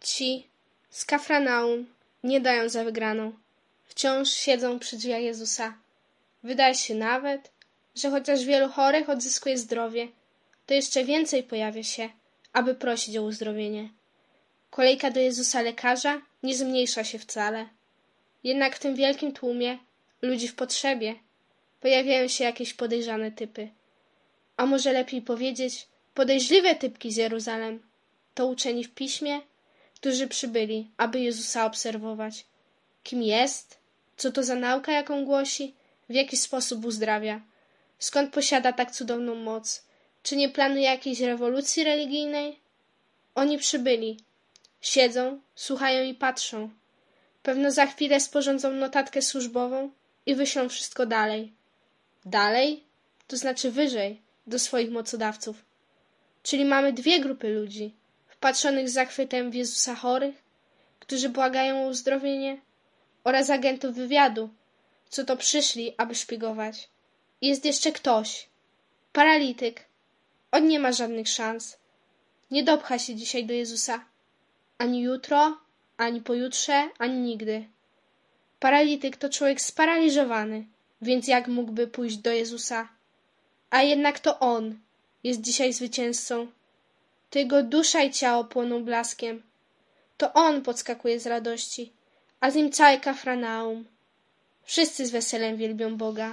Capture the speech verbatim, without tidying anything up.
Ci z Kafranaum nie dają za wygraną. Wciąż siedzą przy drzwiach Jezusa. Wydaje się nawet, że chociaż wielu chorych odzyskuje zdrowie, to jeszcze więcej pojawia się, aby prosić o uzdrowienie. Kolejka do Jezusa lekarza nie zmniejsza się wcale. Jednak w tym wielkim tłumie ludzi w potrzebie pojawiają się jakieś podejrzane typy. A może lepiej powiedzieć, podejrzliwe typki z Jeruzalem. To uczeni w piśmie, którzy przybyli, aby Jezusa obserwować. Kim jest? Co to za nauka, jaką głosi? W jaki sposób uzdrawia? Skąd posiada tak cudowną moc? Czy nie planuje jakiejś rewolucji religijnej? Oni przybyli. Siedzą, słuchają i patrzą. Pewno za chwilę sporządzą notatkę służbową i wyślą wszystko dalej. Dalej? To znaczy wyżej, do swoich mocodawców. Czyli mamy dwie grupy ludzi, wpatrzonych z zachwytem w Jezusa chorych, którzy błagają o uzdrowienie, oraz agentów wywiadu, co to przyszli, aby szpiegować. I jest jeszcze ktoś. Paralityk. On nie ma żadnych szans. Nie dopcha się dzisiaj do Jezusa. Ani jutro, ani pojutrze, ani nigdy. Paralityk to człowiek sparaliżowany, więc jak mógłby pójść do Jezusa? A jednak to On jest dzisiaj zwycięzcą. To Jego dusza i ciało płoną blaskiem. To On podskakuje z radości, a z nim całe Kafranaum. Wszyscy z weselem wielbią Boga.